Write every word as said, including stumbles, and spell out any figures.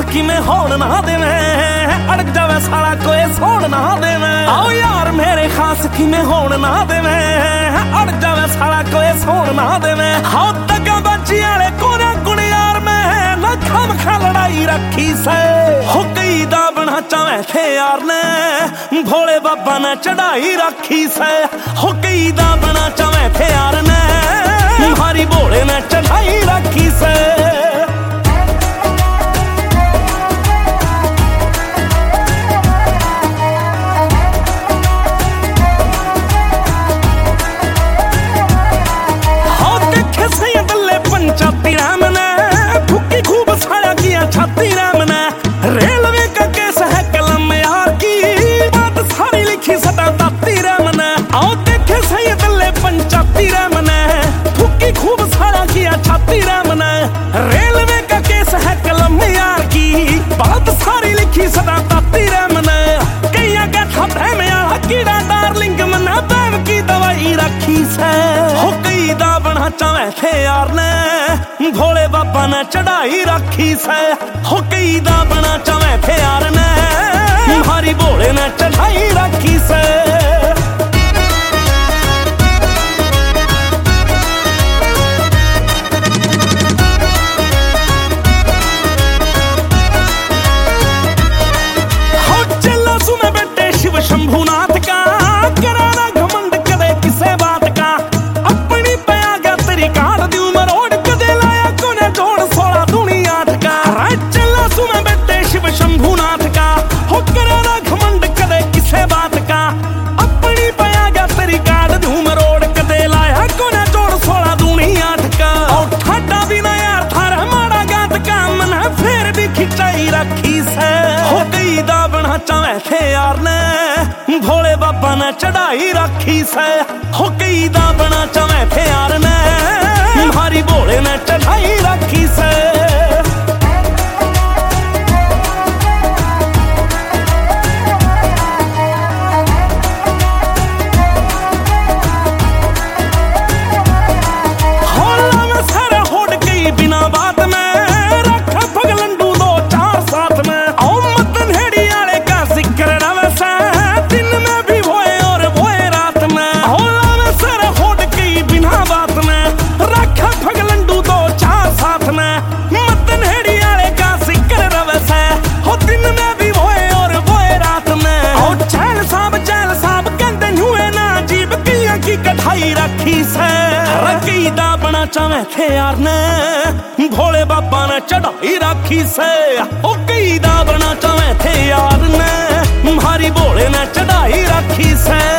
कि मैं होन ना देवे, अड़क जावे साला कोई सोन ना देवे। आओ यार मेरे खास कि मैं होन ना देवे, अड़क जावे साला कोई सोन ना देवे। हाँ तका बच्ची आले कोना गुण यार मैं ना खम खा लड़ाई रखी से। हो कई दा बना चावे थे यार ने, भोले बाबा ने चढ़ाई रखी से। हो कई दा बना चावे थे यार ने, हमारी भोले ने चढ़ाई रखी से। छाती राम ने फुकी खूब साया किया छाती राम ने। रेलवे का केस है कलम यार की, बात सारी लिखी सदा ताती राम ने। आओ देखे सही दल्ले पंचाती राम ने, फुकी खूब साया किया छाती राम ने। रेलवे का केस है कलम यार की, बात सारी लिखी सदा ताती राम ने। कईया का था में कीड़ा डार्लिंग मना बैम की दवाई रखी से। हो कई दा बना चावे थे यार ने, भोले बाबा ने चढ़ाई रखी से। हो कई दा बना चावे थे यार ने, हमारी भोले ने चढ़ाई रखी से। हो चलो सुने बेटे शिव शंभुनाथ का, कराना घमंड करे किसे बात का। अपनी पया गया तेरी काट दी उमर ओढ़ कदे लाया कोने जोड़ सोलह दूनी आठ का। चला सुने बेटे शिव शंभुनाथ का, हो कराना घमंड करे किसे बात का। अपनी पया गया तेरी काट दी उमर ओढ़ कदे लाया कोने जोड़ सोलह दूनी आठ का। और ठाडा भी ना यार थारा माड़ा गात का, मना फिर भी खिंचाई रखी से। हो कई दा बना चावे थे यार ने, भोले बाबा ने चढ़ाई रखी से। हो कई दा बना चावे थे यार ने, हमारी भोले ने चढ़ाई रखी से। होला में सारा होड़ गई बिना बात में, रखा पगलंडू दो चार साथ में। ओ मतन हेड़ी आले का जिक्र रवे से, दिन में भी भोए और भोए रात में। होला में सारा होड़ गई बिना बात में, रखा पगलंडू दो चार साथ में। मतन हेड़ी आले का जिक्र रवे से, हो दिन में भी भोए और भोए रात में। ओ चैल साहब चैल साहब कहते हुए ना, जीव किया की कढ़ाई रखी से। कई दा बना चावे थे यार ने, भोले बाबा ने चढ़ाई रखी से। ओ कई दा बना चावे थे यार ने, हमारी भोले ने चढ़ाई रखी से।